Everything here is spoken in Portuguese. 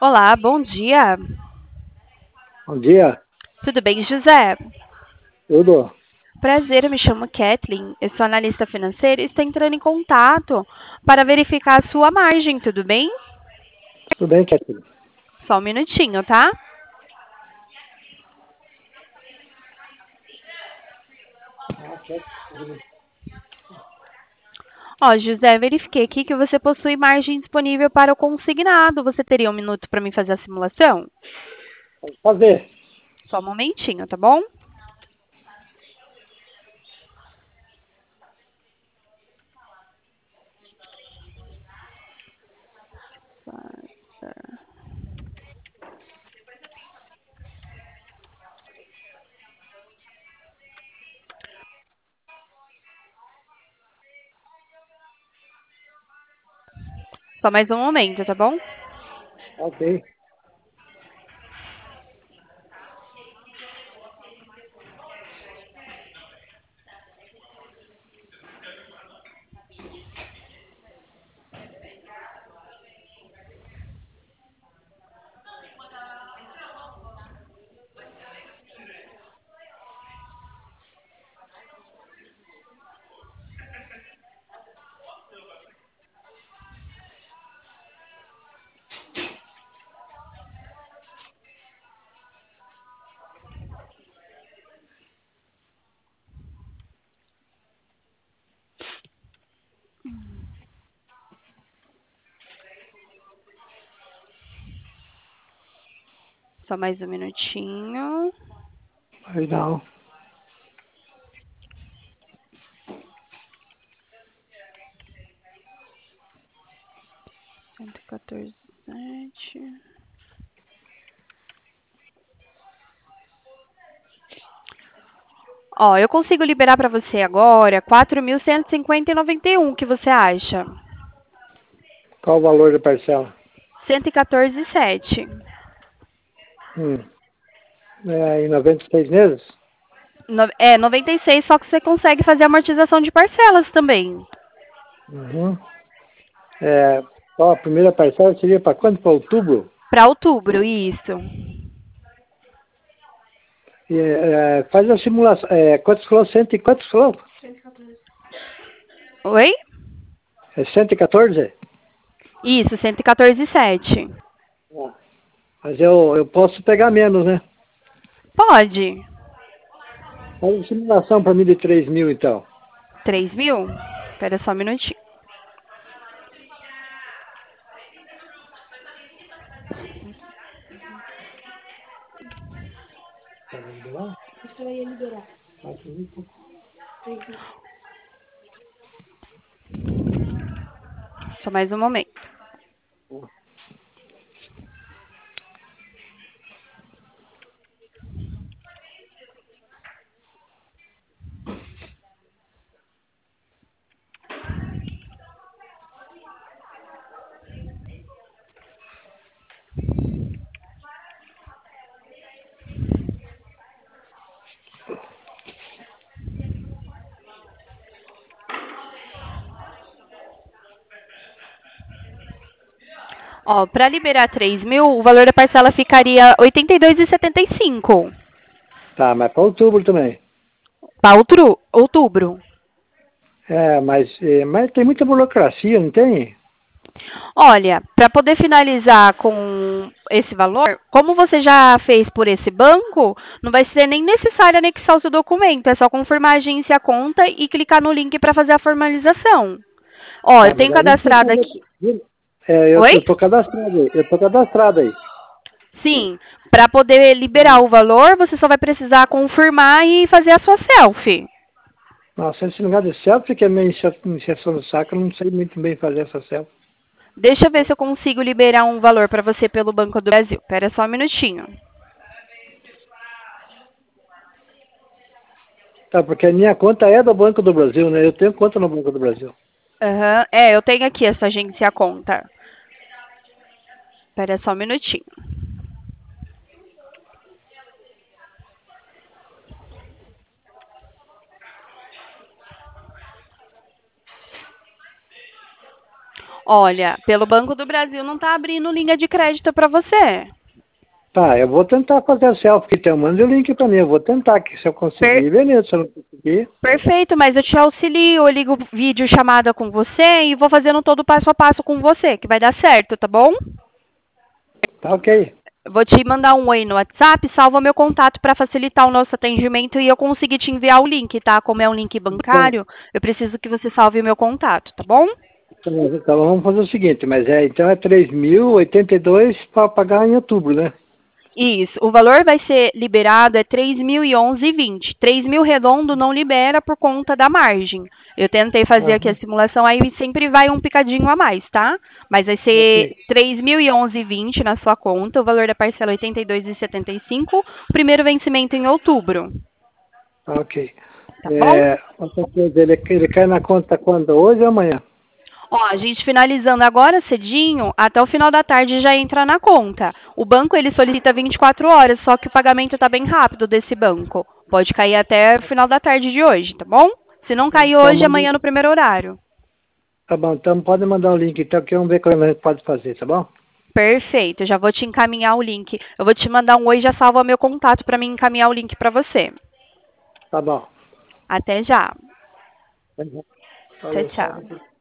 Olá, bom dia. Bom dia, Tudo bem, José? tudo? Prazer, eu me chamo Kathleen, eu sou analista financeira e estou entrando em contato para verificar a sua margem, tudo bem? Tudo bem, Ketty? Só um minutinho, tá? Ó, José, verifiquei aqui que você possui margem disponível para o consignado. Você teria um minuto para mim fazer a simulação? Pode fazer. Só um momentinho, tá bom? Só mais um momento, tá bom? Ok. Só mais um minutinho. Aí não. Cento e 114,7. Ó, eu consigo liberar para você agora 4.150,91. O que você acha? Qual o valor da parcela? 114,7. Hum. Em 96 meses? É, 96, só que você consegue fazer amortização de parcelas também. Uhum. Ó, a primeira parcela seria para quando? Para outubro? Para outubro, isso. Faz a simulação. Quantos falou? Cento e quantos falou? Oi? É 114? Isso, 114,7. Ah. Mas eu posso pegar menos, né? Pode. Faz a simulação para mim de 3 mil, então. 3.000? Espera só um minutinho. Tá vendo liberar? Você vai liberar. 4 mil e pouco. Só mais um momento. Ó, para liberar 3.000, o valor da parcela ficaria 82,75. Tá, mas para outubro também. Para outubro. Mas tem muita burocracia, não tem? Olha, para poder finalizar com esse valor, como você já fez por esse banco, não vai ser nem necessário anexar o seu documento. É só confirmar a agência e a conta e clicar no link para fazer a formalização. Ó, eu Tá, mas tenho aí não precisa cadastrado fazer. aqui. Eu Oi? tô cadastrado aí. Eu tô cadastrado aí. Sim, para poder liberar o valor, você só vai precisar confirmar e fazer a sua selfie. Nossa, esse negócio de selfie que é minha iniciação do saco, eu não sei muito bem fazer essa selfie. Deixa eu ver se eu consigo liberar um valor para você pelo Banco do Brasil. Espera só um minutinho. Tá, porque a minha conta é do Banco do Brasil, né? Eu tenho conta no Banco do Brasil. Aham, é, eu tenho aqui essa agência conta. Espera só um minutinho. Olha, pelo Banco do Brasil não está abrindo linha de crédito para você. Tá, eu vou tentar fazer a selfie, então manda o link para mim, eu vou tentar aqui, se eu conseguir, beleza, se eu não conseguir... Perfeito, mas eu te auxilio, eu ligo vídeo chamada com você e vou fazendo todo passo a passo com você, que vai dar certo, tá bom? Tá ok. Vou te mandar um oi no WhatsApp, salva meu contato para facilitar o nosso atendimento e eu conseguir te enviar o link, tá? Como é um link bancário, eu preciso que você salve o meu contato, tá bom? Então vamos fazer o seguinte, mas então é 3.082 para pagar em outubro, né? Isso, o valor vai ser liberado é 3.011,20. 3.000 redondo não libera por conta da margem. Eu tentei fazer aqui a simulação, aí sempre vai um picadinho a mais, tá? Mas vai ser Ok. 3.011,20 na sua conta, o valor da parcela é 82,75, o primeiro vencimento em outubro, Ok. tá bom? Outra coisa, ele cai na conta quando? Hoje ou amanhã? Ó, a gente finalizando agora cedinho, até o final da tarde já entra na conta. O banco ele solicita 24 horas, só que o pagamento está bem rápido desse banco. Pode cair até o final da tarde de hoje, tá bom? Se não cair Então, hoje, amanhã no primeiro horário. tá bom, então pode mandar o link, então, que vamos ver como a gente pode fazer, tá bom? Perfeito, já vou te encaminhar o link. Eu vou te mandar um oi, já salva meu contato para mim encaminhar o link para você. Tá bom. Até já. Tá bom. Tchau, Falou, tchau. tchau.